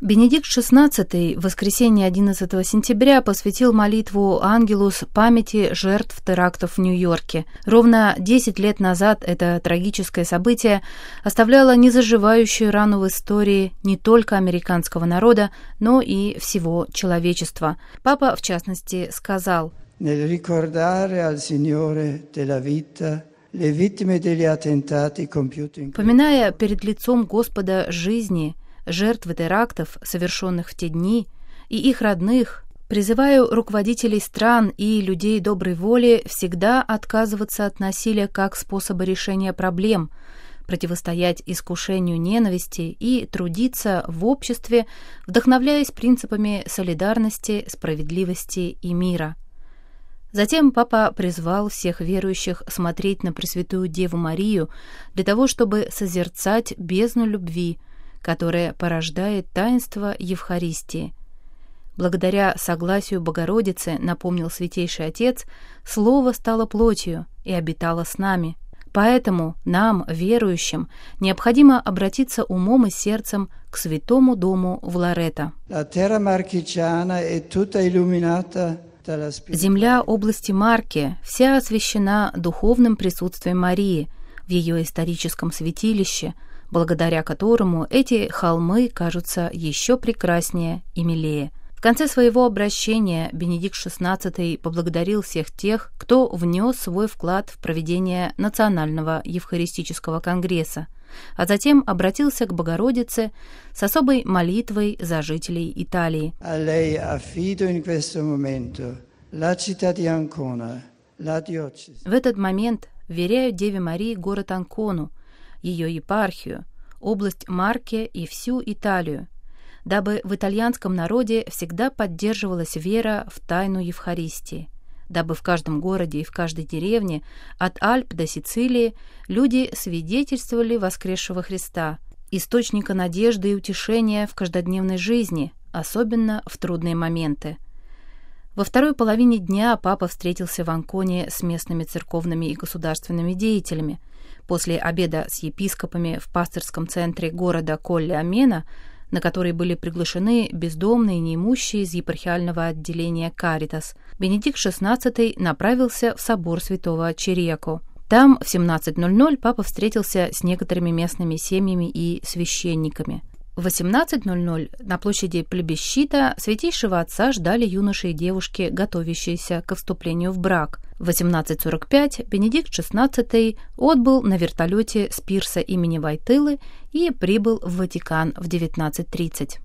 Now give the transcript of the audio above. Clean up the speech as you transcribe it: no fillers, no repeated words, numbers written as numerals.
Бенедикт XVI в воскресенье 11 сентября посвятил молитву «Ангелус» памяти жертв терактов в Нью-Йорке. Ровно 10 лет назад это трагическое событие оставляло незаживающую рану в истории не только американского народа, но и всего человечества. Папа, в частности, сказал: «Nel ricordare al Signore della vita le vittime degli attentati compiuti in...» Поминая перед лицом Господа жизни жертвы терактов, совершенных в те дни, и их родных, призываю руководителей стран и людей доброй воли всегда отказываться от насилия как способа решения проблем, противостоять искушению ненависти и трудиться в обществе, вдохновляясь принципами солидарности, справедливости и мира. Затем папа призвал всех верующих смотреть на Пресвятую Деву Марию для того, чтобы созерцать бездну любви, которое порождает таинство Евхаристии. Благодаря согласию Богородицы, напомнил Святейший Отец, Слово стало плотью и обитало с нами. Поэтому нам, верующим, необходимо обратиться умом и сердцем к Святому Дому в Лоретто. Земля области Марке вся освящена духовным присутствием Марии в ее историческом святилище, благодаря которому эти холмы кажутся еще прекраснее и милее. В конце своего обращения Бенедикт XVI поблагодарил всех тех, кто внес свой вклад в проведение Национального Евхаристического конгресса, а затем обратился к Богородице с особой молитвой за жителей Италии. В этот момент вверяю Деве Марии город Анкону, ее епархию, область Марке и всю Италию, дабы в итальянском народе всегда поддерживалась вера в тайну Евхаристии, дабы в каждом городе и в каждой деревне, от Альп до Сицилии, люди свидетельствовали воскресшего Христа, источника надежды и утешения в каждодневной жизни, особенно в трудные моменты. Во второй половине дня папа встретился в Анконе с местными церковными и государственными деятелями. После обеда с епископами в пастырском центре города Колле-Амена, на который были приглашены бездомные и неимущие из епархиального отделения «Каритас», Бенедикт XVI направился в собор святого Чириако. Там в 17:00 папа встретился с некоторыми местными семьями и священниками. В 18:00 на площади Плебисчита Святейшего Отца ждали юноши и девушки, готовящиеся к вступлению в брак. В 18:45 Бенедикт XVI отбыл на вертолете с пирса имени Войтылы и прибыл в Ватикан в 19:30.